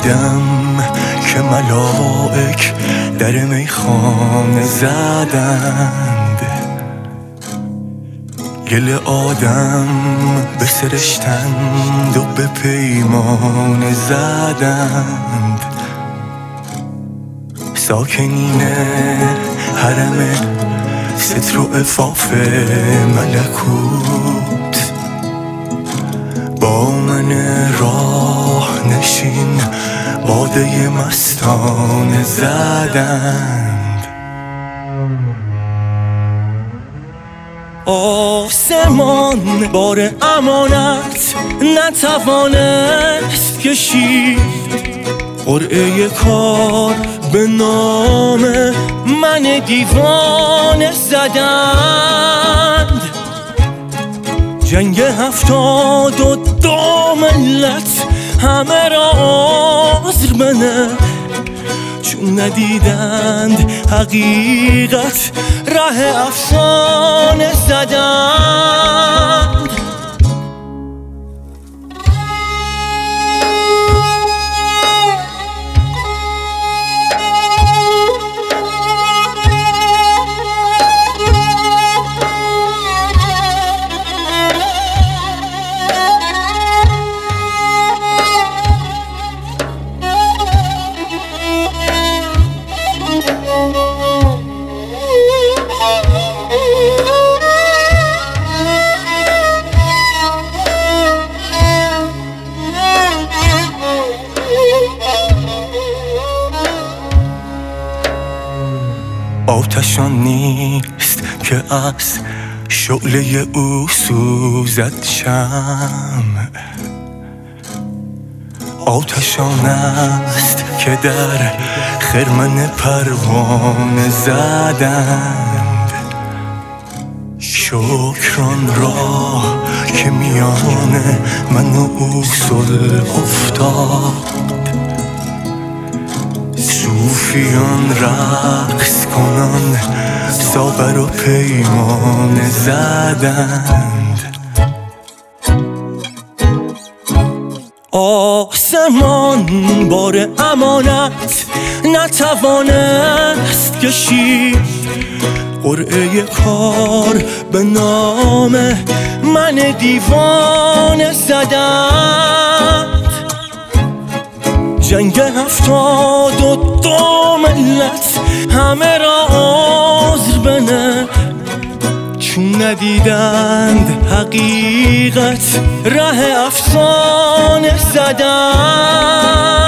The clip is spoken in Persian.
دیدم که ملائک در میخانه زدند، گل آدم بسرشتند و به پیمان زدند. ساکنین حرم ستر و عفاف ملکوت با من راه نشین باده مستانه زدند. آسمان بار امانت نتوانست کشید، قرعه کار به نام من دیوانه زدند. جنگ 72 ملت همه را عذر بنه، چون ندیدند حقیقت ره افسانه زدند. آتشان نیست که از شعله او سوزد شمع، آتشان است که در خرمن پروانه زدند. شکران را که میان من و او صلح افتاد، صوفیان رقص کنان صابر و پیمانه زدند. آسمان بار امانت نتوانست کشید، قرعه کار به نام من دیوانه زدند. جنگ 72 ملت همه را عذر بنه، چون ندیدند حقیقت ره افسانه زدند.